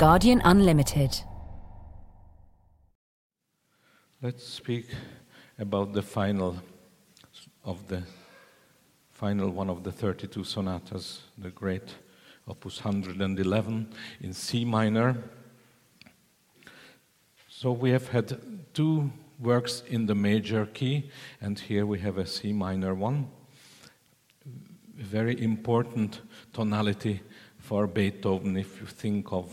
Guardian Unlimited. Let's speak about the final one of the 32 sonatas, the great Opus 111 in C minor. So we have had two works in the major key, and here we have a C minor one. A very important tonality for Beethoven if you think of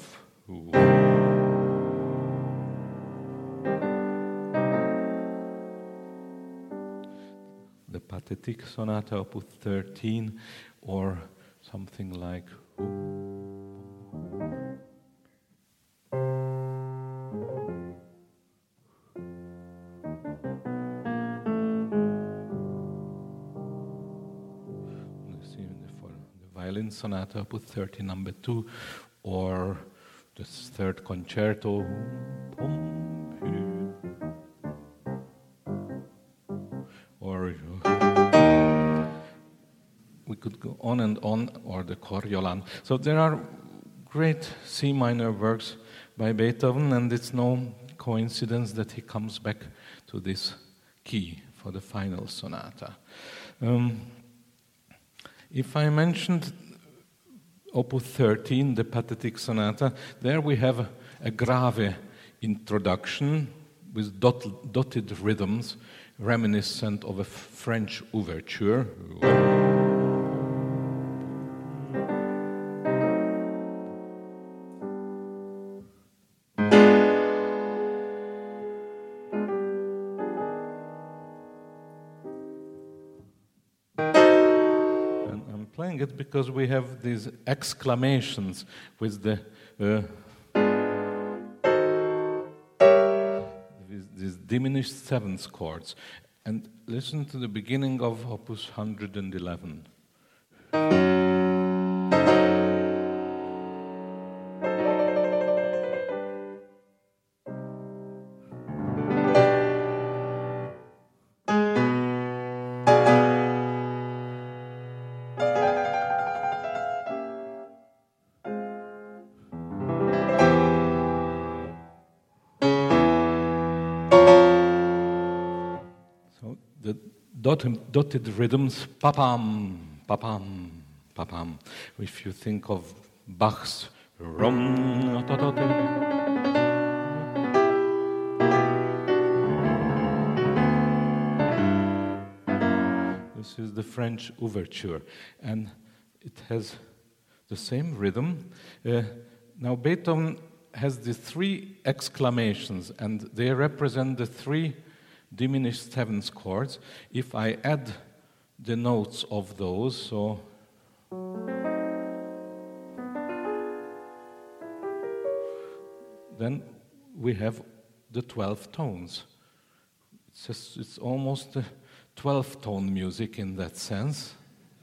the Pathetic Sonata, Opus 13, or something like Violin Sonata, Opus 30, number 2, or the third concerto. Or we could go on and on, or the Coriolan. So there are great C minor works by Beethoven, and it's no coincidence that he comes back to this key for the final sonata. If I mentioned Opus 13, the Pathetic Sonata, there we have a grave introduction with dotted rhythms reminiscent of a French overture. Playing it because we have these exclamations with these diminished seventh chords. And listen to the beginning of Opus 111. Dotted rhythms, papam, papam, papam. If you think of Bach's rom, this is the French overture, and it has the same rhythm. Now Beethoven has the three exclamations, and they represent the three diminished seventh chords. If I add the notes of those, so then we have the 12 tones. It's almost a 12-tone music in that sense.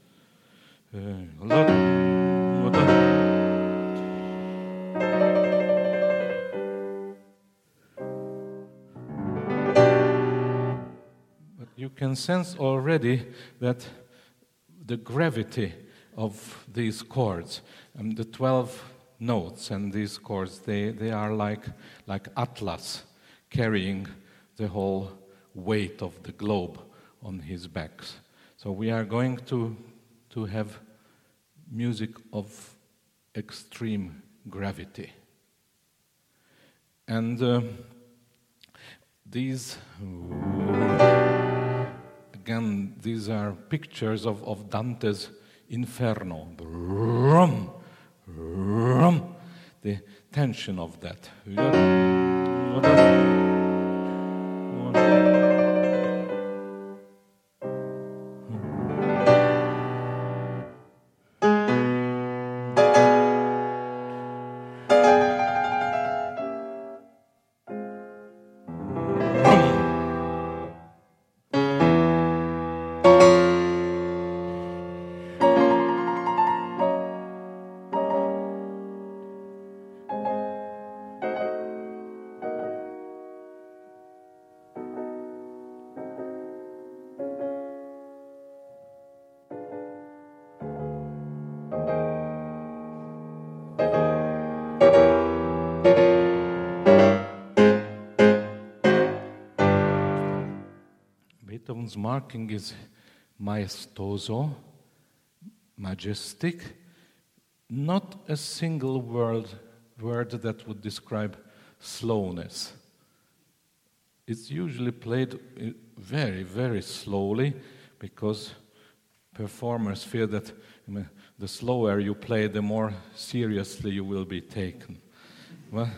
You can sense already that the gravity of these chords and the 12 notes and these chords, they are like Atlas carrying the whole weight of the globe on his back. So we are going to have music of extreme gravity. And these are pictures of Dante's Inferno. The tension of that. Beethoven's marking is maestoso, majestic, not a single word that would describe slowness. It's usually played very, very slowly because performers fear that the slower you play, the more seriously you will be taken. Well,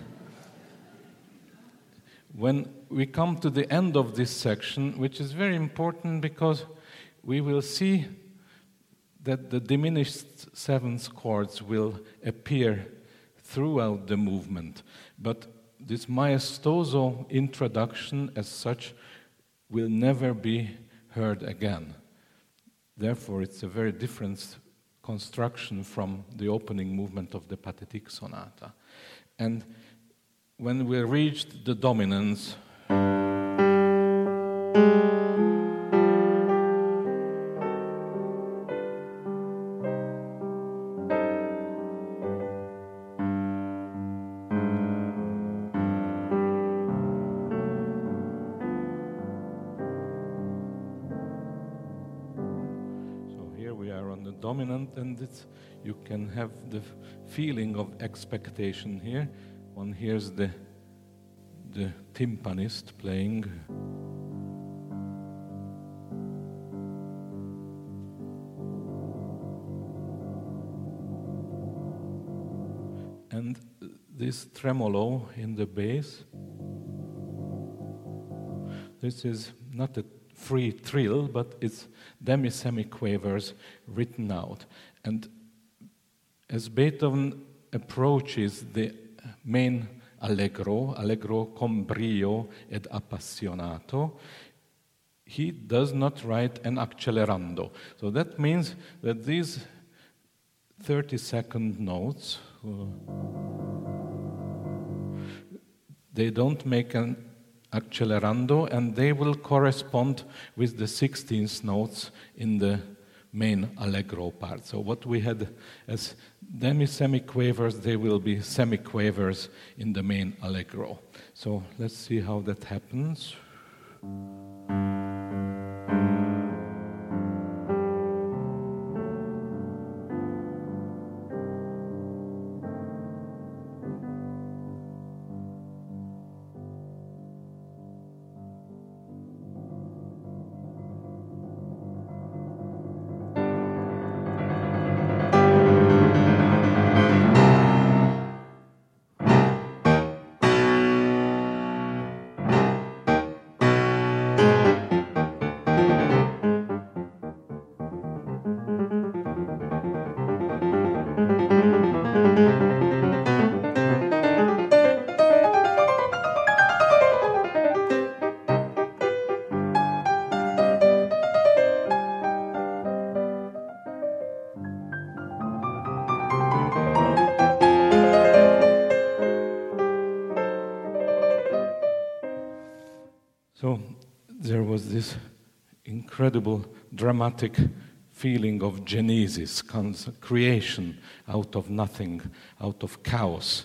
when we come to the end of this section, which is very important because we will see that the diminished seventh chords will appear throughout the movement. But this maestoso introduction as such will never be heard again. Therefore, it's a very different construction from the opening movement of the Pathetique Sonata. And when we reached the dominance, dominant, and you can have the feeling of expectation here. One hears the timpanist playing. And this tremolo in the bass, this is not a free trill, but it's demi-semiquavers written out. And as Beethoven approaches the main allegro con brio ed appassionato, he does not write an accelerando. So that means that these 30-second notes, they don't make an accelerando, and they will correspond with the 16th notes in the main allegro part. So what we had as demi-semiquavers, they will be semiquavers in the main allegro. So let's see how that happens. So there was this incredible dramatic feeling of genesis, creation out of nothing, out of chaos.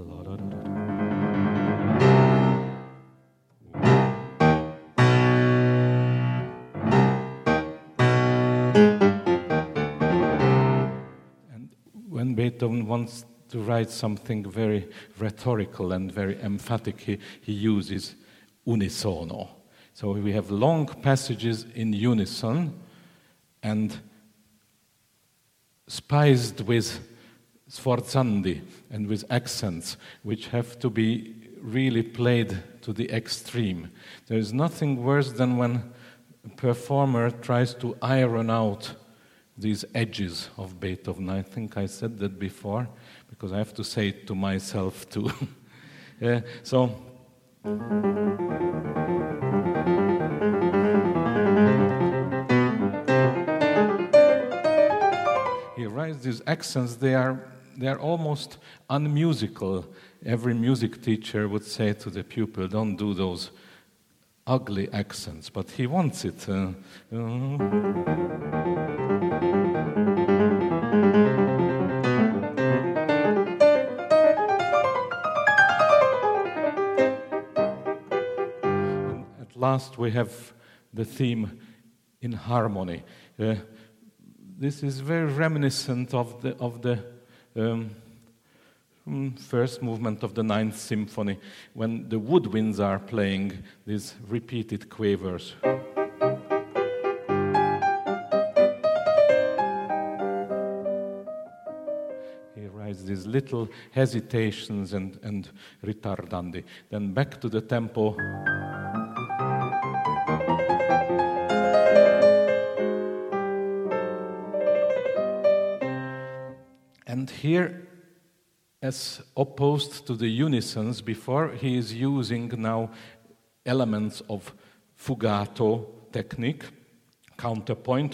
And when Beethoven wants to write something very rhetorical and very emphatic, he uses unisono. So we have long passages in unison and spiced with sforzandi and with accents, which have to be really played to the extreme. There is nothing worse than when a performer tries to iron out these edges of Beethoven. I think I said that before, because I have to say it to myself too. So he writes these accents. They are almost unmusical. Every music teacher would say to the pupil, "Don't do those ugly accents," but he wants it. Last, we have the theme in harmony. This is very reminiscent of the first movement of the Ninth Symphony, when the woodwinds are playing these repeated quavers. He writes these little hesitations and ritardandi. Then back to the tempo. And here, as opposed to the unisons before, he is using now elements of fugato technique, counterpoint.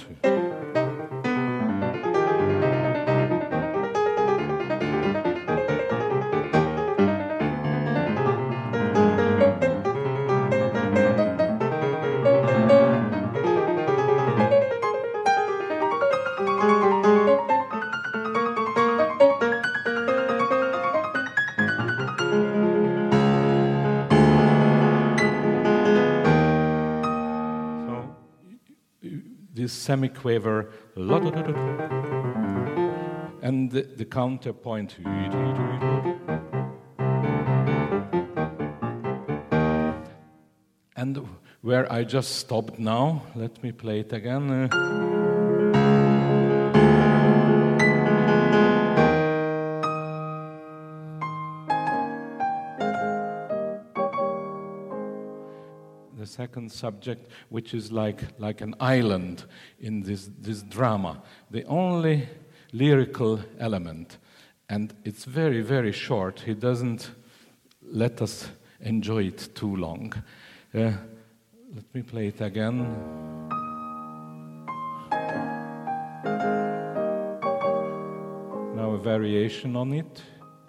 Semi-quaver, and the counterpoint. And where I just stopped now, let me play it again. Second subject, which is like an island in this drama, the only lyrical element, and it's very, very short. He doesn't let us enjoy it too long. Let me play it again. Now a variation on it.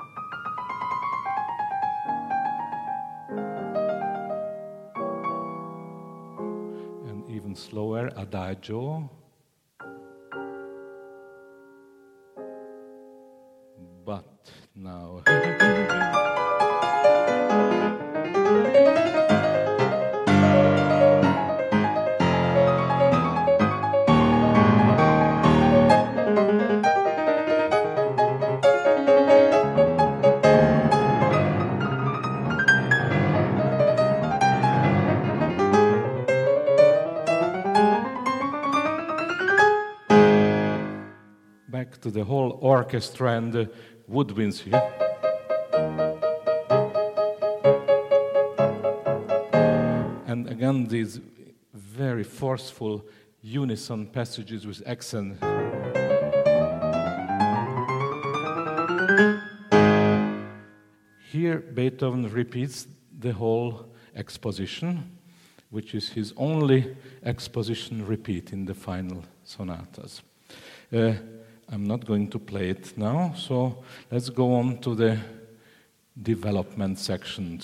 Slower, adagio. But now. To the whole orchestra and the woodwinds here. And again, these very forceful unison passages with accent. Here, Beethoven repeats the whole exposition, which is his only exposition repeat in the final sonatas. I'm not going to play it now, so let's go on to the development section.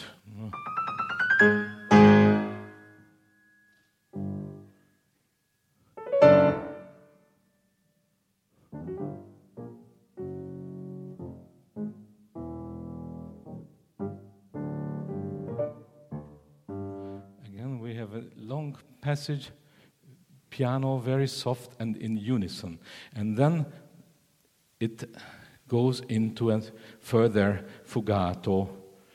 Again, we have a long passage, piano very soft and in unison, and then it goes into a further fugato.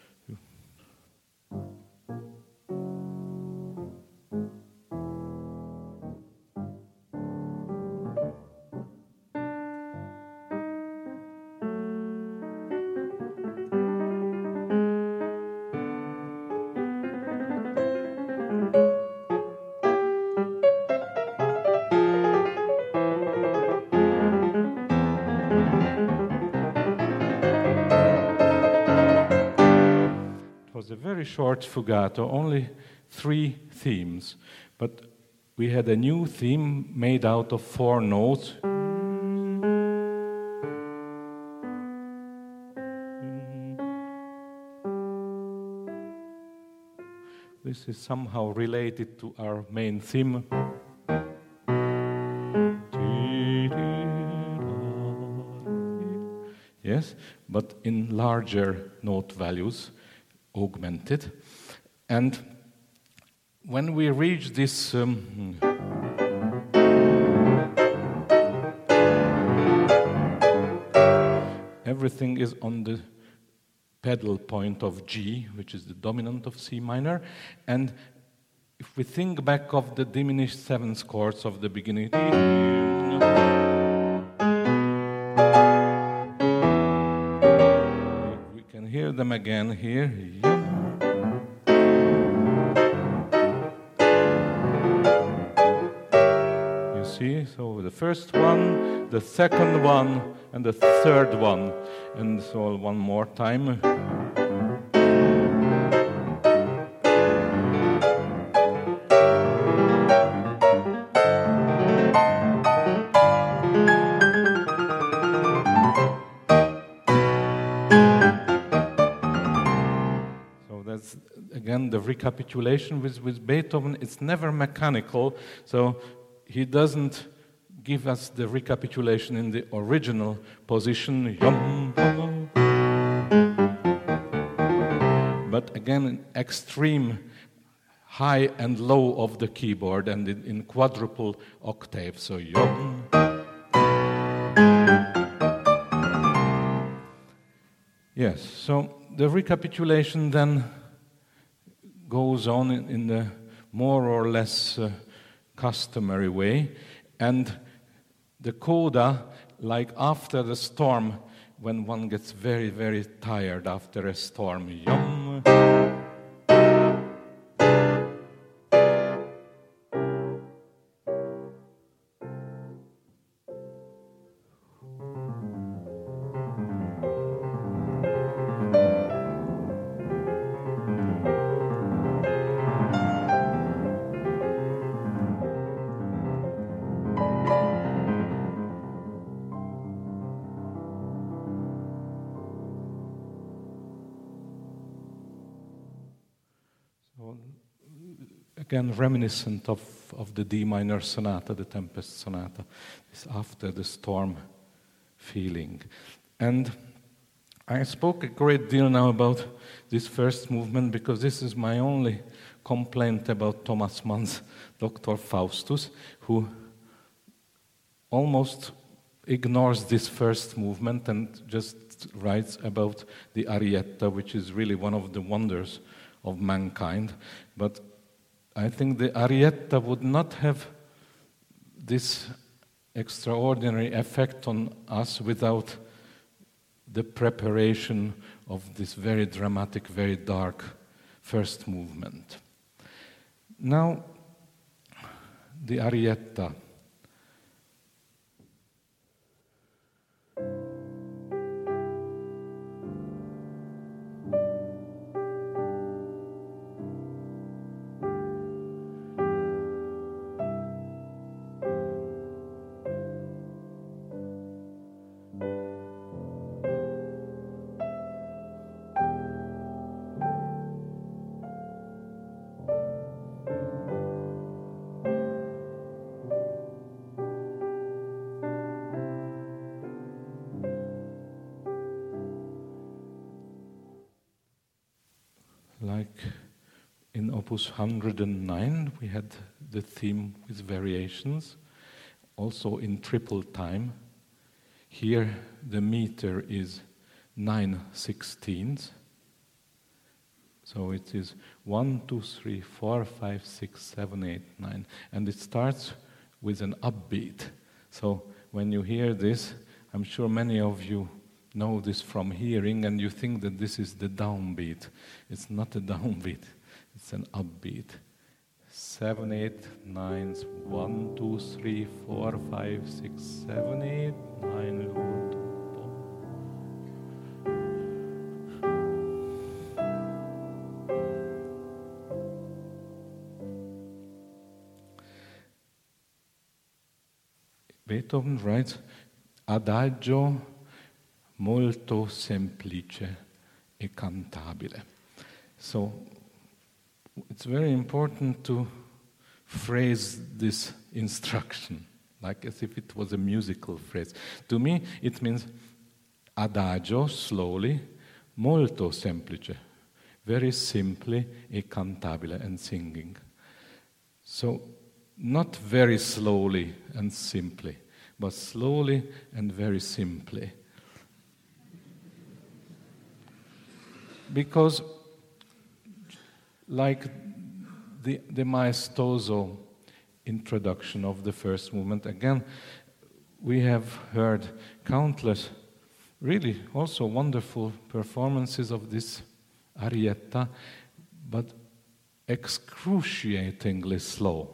A very short fugato, only 3 themes, but we had a new theme made out of 4 notes. This is somehow related to our main theme. Yes, but in larger note values. Augmented, and when we reach this everything is on the pedal point of G, which is the dominant of C minor, and if we think back of the diminished seventh chords of the beginning, we can hear them again here. You see, so the first one, the second one, and the third one, and so one more time. Again, the recapitulation with Beethoven, it's never mechanical, so he doesn't give us the recapitulation in the original position, but again, in extreme high and low of the keyboard and in quadruple octave, so yum. Yes, so the recapitulation then goes on in the more or less customary way, and the coda, like after the storm, when one gets very, very tired after a storm, yum. Again, reminiscent of the D minor sonata, the Tempest sonata, this after the storm feeling. And I spoke a great deal now about this first movement because this is my only complaint about Thomas Mann's Dr. Faustus, who almost ignores this first movement and just writes about the Arietta, which is really one of the wonders of mankind. But I think the Arietta would not have this extraordinary effect on us without the preparation of this very dramatic, very dark first movement. Now, the Arietta. Like in Opus 109, we had the theme with variations, also in triple time. Here the meter is 9/16. So it is 1, 2, 3, 4, 5, 6, 7, 8, 9. And it starts with an upbeat. So when you hear this, I'm sure many of you know this from hearing, and you think that this is the downbeat. It's not a downbeat, it's an upbeat. 7, 8, 9, 1, 2, 3, 4, 5, 6, 7, 8, 9, 1, 2. Beethoven writes, Adagio molto semplice e cantabile. So it's very important to phrase this instruction, like as if it was a musical phrase. To me, it means adagio, slowly, molto semplice, very simply, e cantabile, and singing. So not very slowly and simply, but slowly and very simply. Because like the maestoso introduction of the first movement, again, we have heard countless, really also wonderful performances of this arietta, but excruciatingly slow.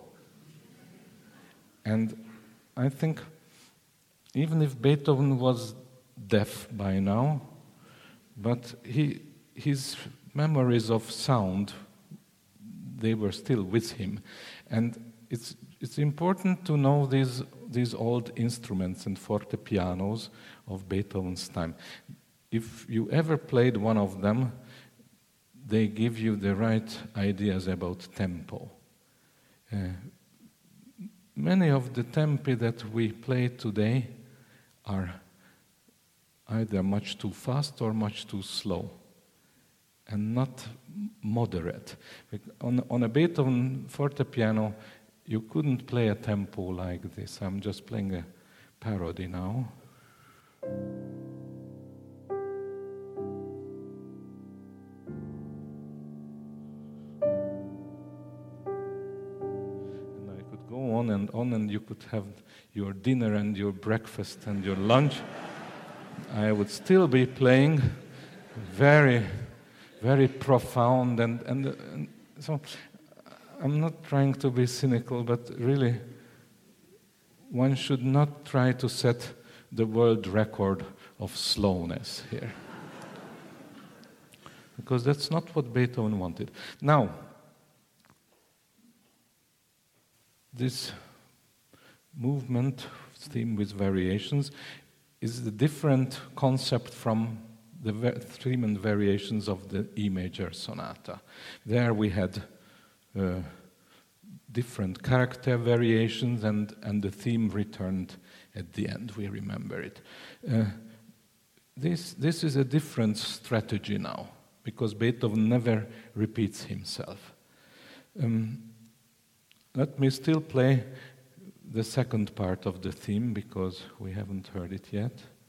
And I think even if Beethoven was deaf by now, but his memories of sound, they were still with him. And it's important to know these old instruments and fortepianos of Beethoven's time. If you ever played one of them, they give you the right ideas about tempo. Many of the tempi that we play today are either much too fast or much too slow, and not moderate. On a Beethoven fortepiano, you couldn't play a tempo like this. I'm just playing a parody now. And I could go on, and you could have your dinner and your breakfast and your lunch. I would still be playing very, very profound, and so I'm not trying to be cynical, but really one should not try to set the world record of slowness here. Because that's not what Beethoven wanted. Now, this movement, theme with variations, is a different concept from the theme and variations of the E major sonata. There we had different character variations, and the theme returned at the end. We remember it. This is a different strategy now, because Beethoven never repeats himself. Let me still play the second part of the theme, because we haven't heard it yet.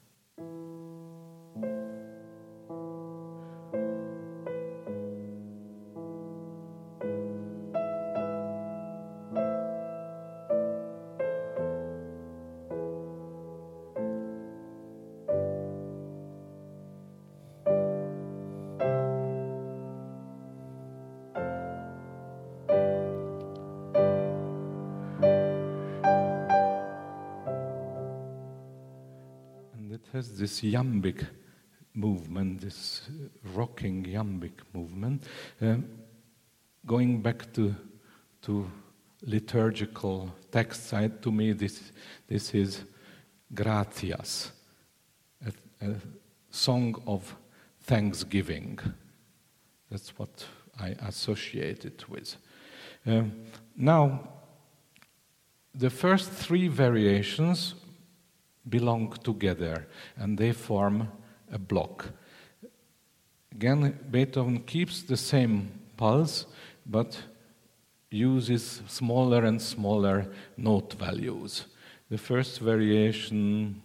Has this iambic movement, this rocking iambic movement, going back to liturgical texts. To me, this is gratias, a song of thanksgiving. That's what I associate it with. Now, the first three variations belong together, and they form a block. Again, Beethoven keeps the same pulse, but uses smaller and smaller note values. The first variation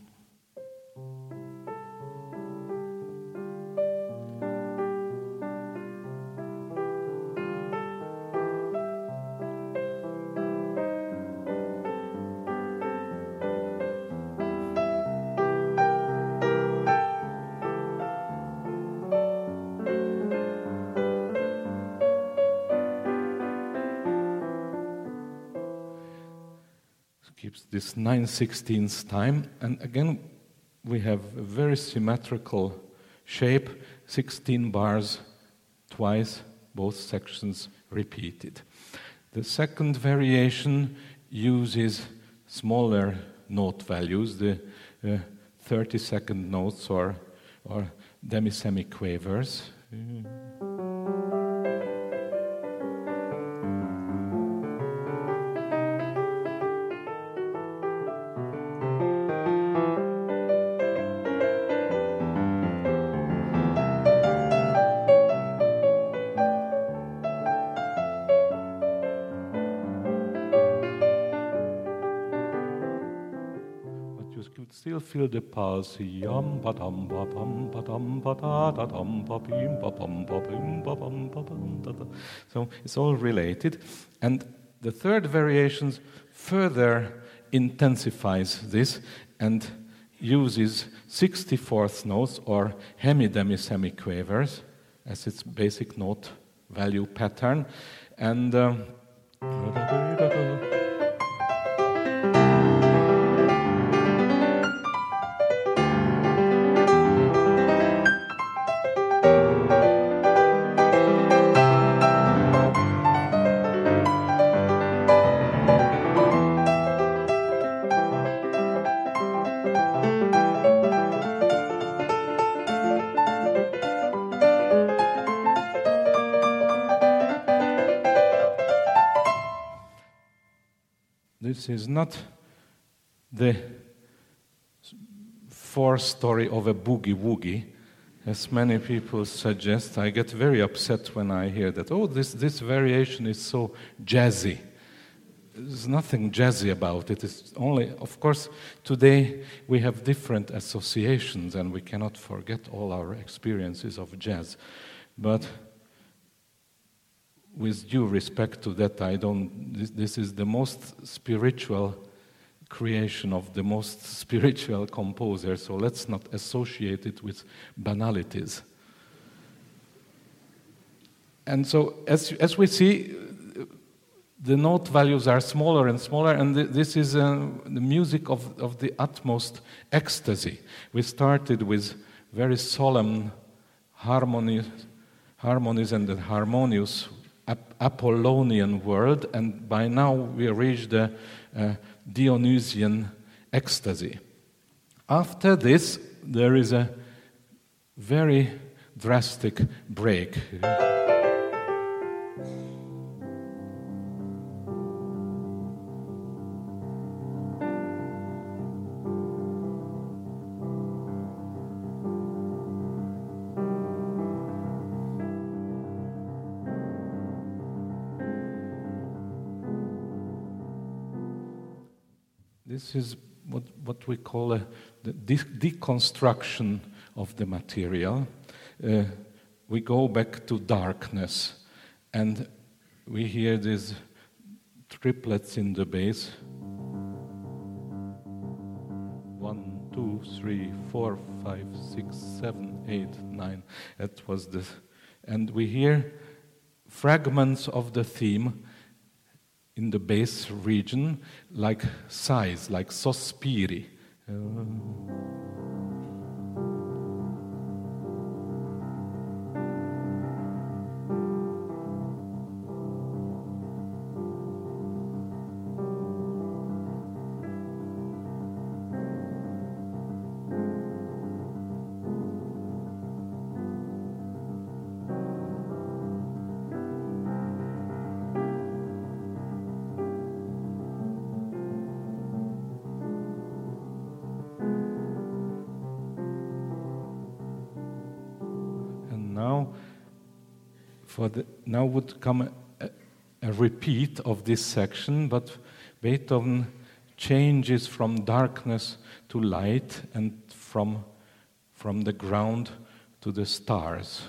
keeps this 9/16 time, and again we have a very symmetrical shape, 16 bars twice, both sections repeated. The second variation uses smaller note values, the 30-second notes or demi-semiquavers. feel the pulse. Yum ba dum ba bum ba dum ba da da dum ba bim ba bum ba bim ba bum ba bum da da. So it's all related. And the third variation further intensifies this and uses 64th notes or hemi-demi-semiquavers as its basic note value pattern. And this is not the fourth story of a boogie-woogie, as many people suggest. I get very upset when I hear that, oh, this variation is so jazzy. There's nothing jazzy about it. It's only, of course, today we have different associations and we cannot forget all our experiences of jazz. But with due respect to that, this is the most spiritual creation of the most spiritual composer, so let's not associate it with banalities. And so, as we see, the note values are smaller and smaller, and this is the music of the utmost ecstasy. We started with very solemn harmonies and the harmonious Apollonian world, and by now we reach the Dionysian ecstasy. After this, there is a very drastic break. This is what we call the deconstruction of the material. We go back to darkness, and we hear these triplets in the bass. 1, 2, 3, 4, 5, 6, 7, 8, 9. That was the, and we hear fragments of the theme in the bass region, like sighs, like sospiri. Now would come a repeat of this section, but Beethoven changes from darkness to light and from the ground to the stars.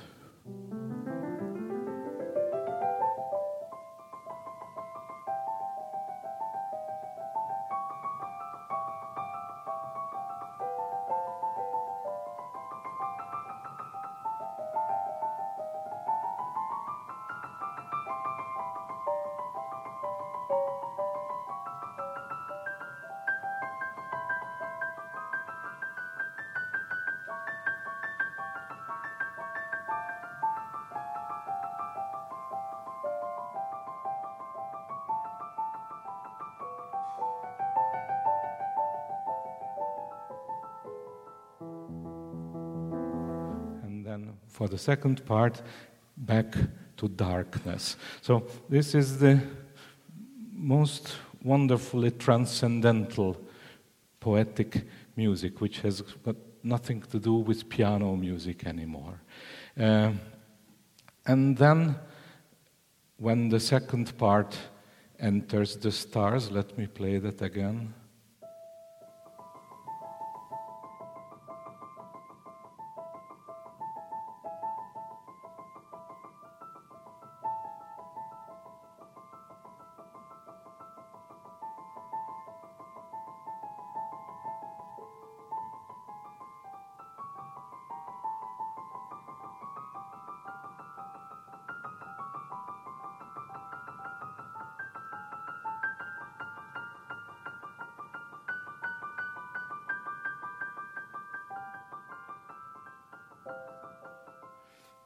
For the second part, back to darkness. So this is the most wonderfully transcendental poetic music, which has got nothing to do with piano music anymore. And then, when the second part enters the stars, let me play that again.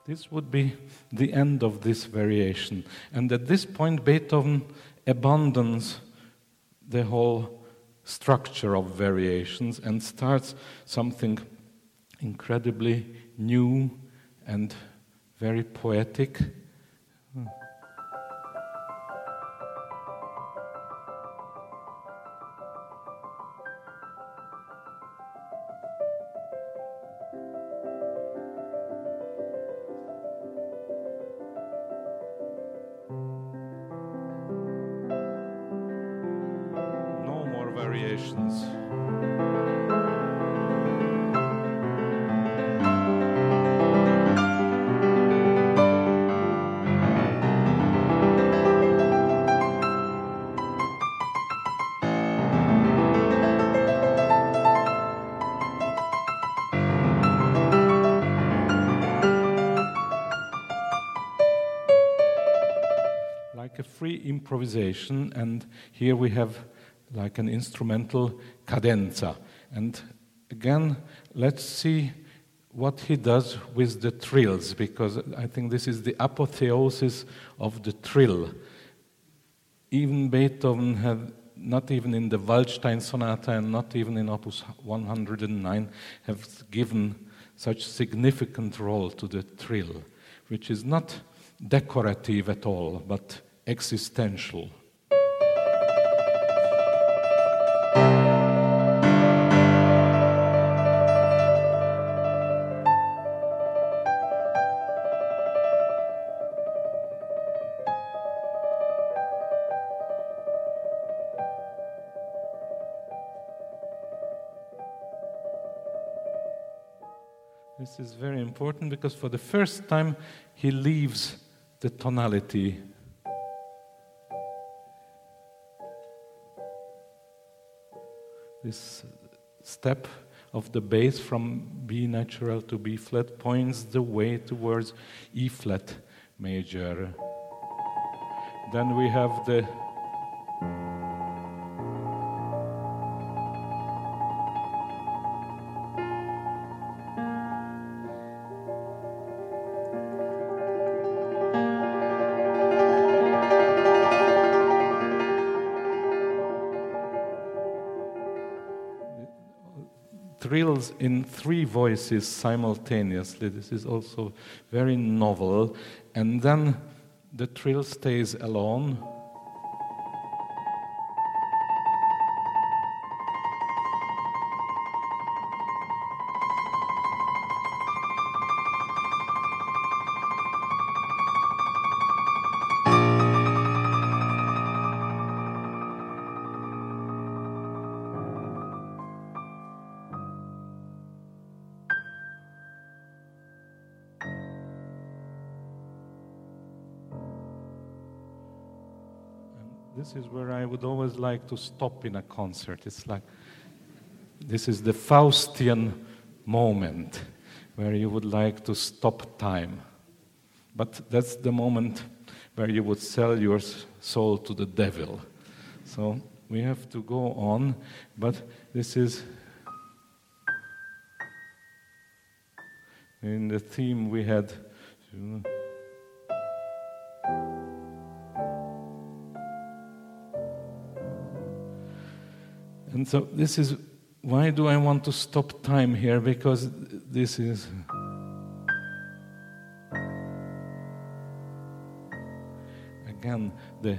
This would be the end of this variation. And at this point, Beethoven abandons the whole structure of variations and starts something incredibly new and very poetic. No more variations. Like a free improvisation, and here we have like an instrumental cadenza. And again, let's see what he does with the trills, because I think this is the apotheosis of the trill. Even Beethoven had, not even in the Waldstein Sonata and not even in Opus 109, have given such significant role to the trill, which is not decorative at all, but existential. This is very important because for the first time he leaves the tonality. This step of the bass from B natural to B flat points the way towards E flat major. Then we have the trills in three voices simultaneously. This is also very novel. And then the trill stays alone. This is where I would always like to stop in a concert. It's like, this is the Faustian moment where you would like to stop time. But that's the moment where you would sell your soul to the devil. So we have to go on, but this is, in the theme we had, and so this is, why do I want to stop time here? Because this is, again, the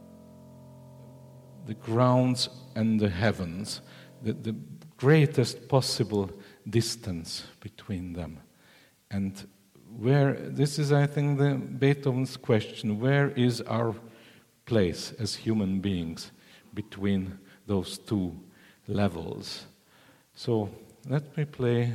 grounds and the heavens, the greatest possible distance between them. And where, this is, I think, the Beethoven's question, where is our place as human beings between those two levels? So let me play.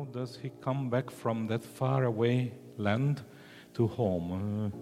how does he come back from that faraway land to home?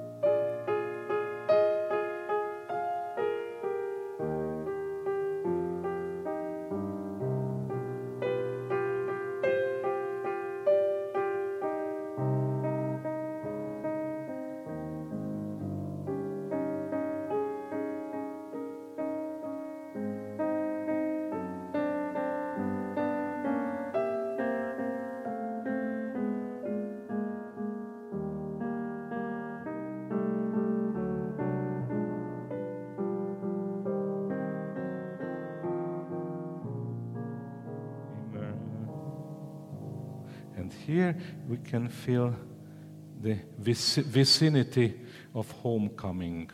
And here we can feel the vicinity of homecoming.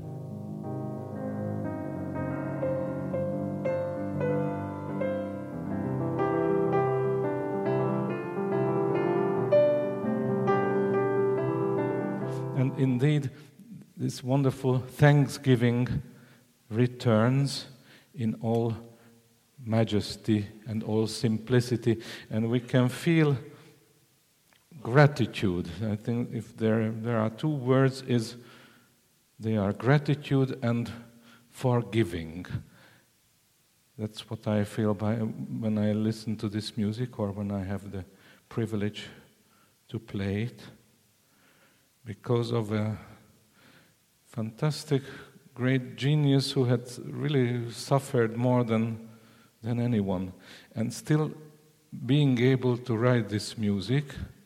And indeed, this wonderful Thanksgiving returns in all majesty and all simplicity, and we can feel gratitude. I think if there are two words, they are gratitude and forgiving. That's what I feel when I listen to this music or when I have the privilege to play it, because of a fantastic, great genius who had really suffered more than anyone, and still being able to write this music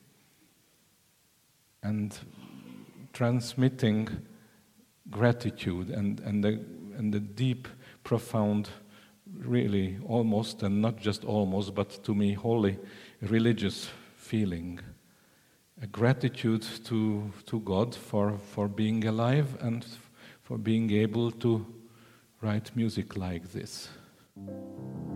and transmitting gratitude and the deep, profound, really almost, and not just almost, but to me, holy, religious feeling. A gratitude to God for being alive and for being able to write music like this.